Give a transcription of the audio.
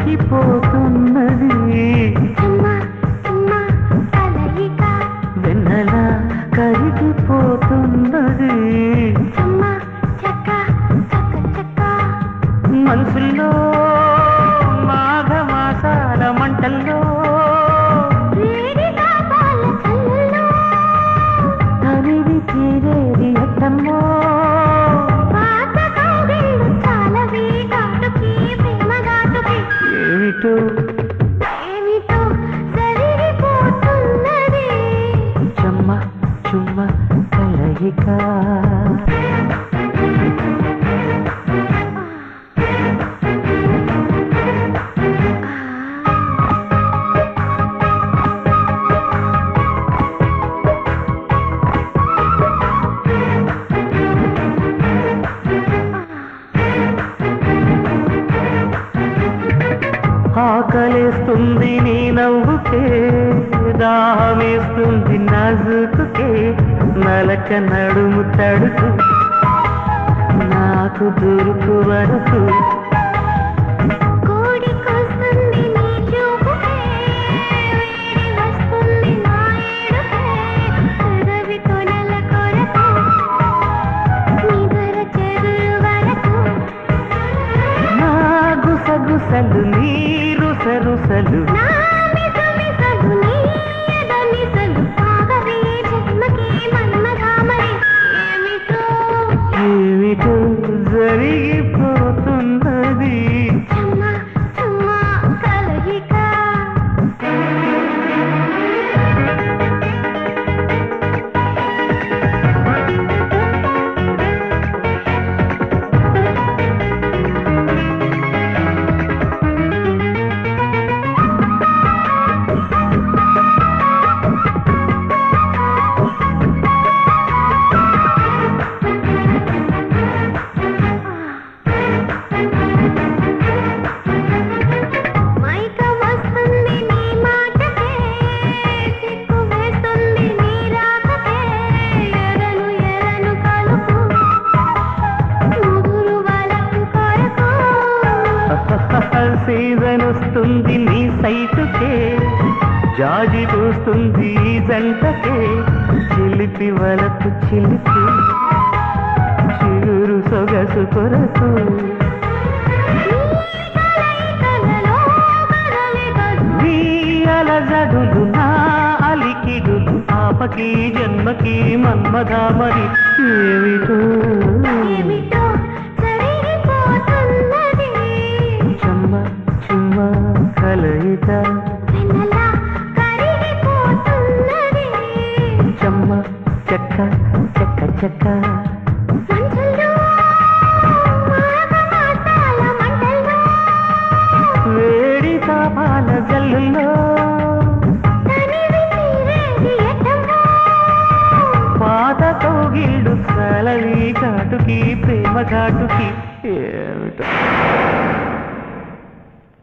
ఉడికిపోతున్నది వెన్నెల కరిగిపోతున్నది మనసుల్లో మాఘమాసాల మంటల్లో తనివి తీరేది ఎట్టమ్మో ఏమిటో చెమ్మ చుమ్మ కలయిక ఆకలేస్తుంది నీ నవ్వుకే దాహమేస్తుంది నాజుకుకే నలక నడుము తడుకు నాకు దొరుకు వరకు గుసగుసలు నీరు సరుసలు ఏమిటో జరిగిపోతున్నది సీజన్ వస్తుంది నీ సైటుకే జాజి పూస్తుంది జంటకే చిలిపి వలకు చిలిపి చిగురు సొగసు కొరకు నీ అలజడులు నా అలికిడులు ఆపకి జన్మకి మన్మధామరి ఏమిటో కలయిక చెమ్మ చెక్క చెక్క చెక్క